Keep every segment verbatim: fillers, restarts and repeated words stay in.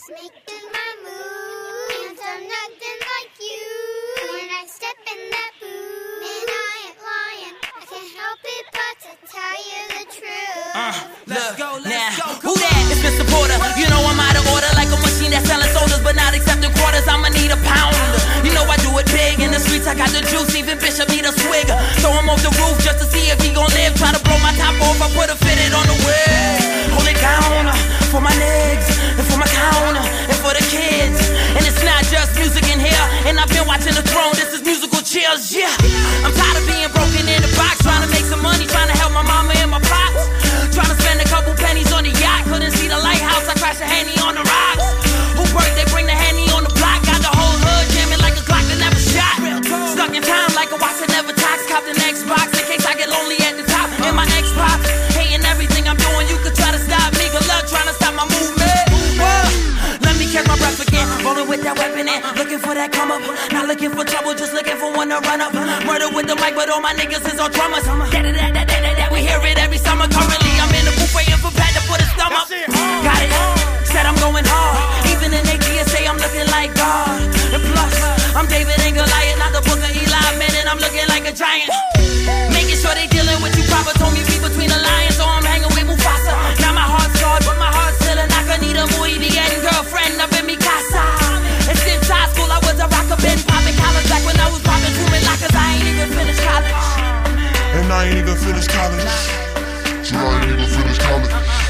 just making my moves. I'm nothing like you. When I step in that booth, and I ain't lying, I can't help it but to tell you the truth. Uh, let's go, let's now, go. Who that? It's Mister Porter. You know I'm out of order, like a machine that's selling sodas, but not accepting quarters. I'ma need a pound. You know I do it big in the streets. I got the juice. Even Bishop need a swig. So I'm off the roof just to see if he gon' live. Try to blow my top off. I put a fitted on the wig. Hold it down for my legs and for my counter and for the kids. And it's not just music in here. And I've been watching The Throne. This is musical chills. Yeah. I'm tired of being broken in the box, trying to make some money, trying to help my mama and my pops. Trying to spend a couple pennies on the yacht. Couldn't see the lighthouse. I crashed a Henny on the rocks. Who birthday bring the Henny on the block? Got the whole hood jamming like a Glock that never shot. Stuck in time like a watch that never talks. Copped an Xbox in case I get lonely at the top. And my Xbox hating everything I'm doing. You could try to stop me. Good luck trying to stop my movement. Whoa. Let me catch my breath again. Rolling with that weapon in. Looking for that come up. Not looking for trouble. Just looking for one to run up. Murder with the mic, but all my niggas is on drummers. That, that, that, that, that, that. We hear it every summer. Currently I'm in the booth waiting for Pat to put his thumb up. Got it. Said I'm going hard. Even in A T S A I'm looking like God. And plus, I'm David and Goliath, not the book of Eli, man, and I'm looking like a giant. Making sure they dealing with you proper. Told me read between the lines, so I'm hanging with Mufasa. Now my heart's scarred, but my heart's still a knocker. Need a muy bien girlfriend up in mi casa. And since high school I was a rocker, been popping college back when I was popping human lockers. I ain't even finished college. And I ain't even finished college. So I ain't even finished college.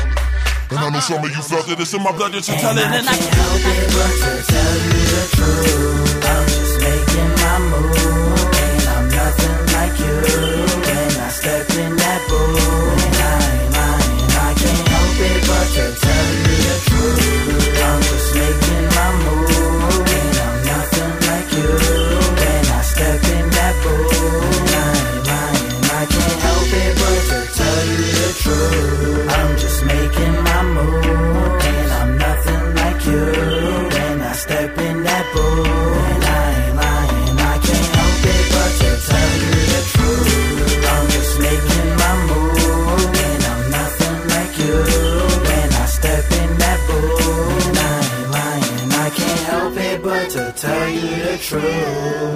And I know some of you felt it, it's in my blood that you're telling. And I can't help it but to tell you the truth. I'm just making my move, and I'm nothing like you. When I step in that booth, and I ain't lying, I can't help it but to tell you the truth. I'm just making my move, and I'm nothing like you. When I step in that booth, and I ain't lying, I can't help it but to tell you the truth. I'm just making my move, and I'm nothing like you. When I step in that booth, and I ain't lying, I can't help it but to tell you the truth. I'm just making my move, and I'm nothing like you. When I step in that booth, and I ain't lying, I can't help it but to tell you the truth.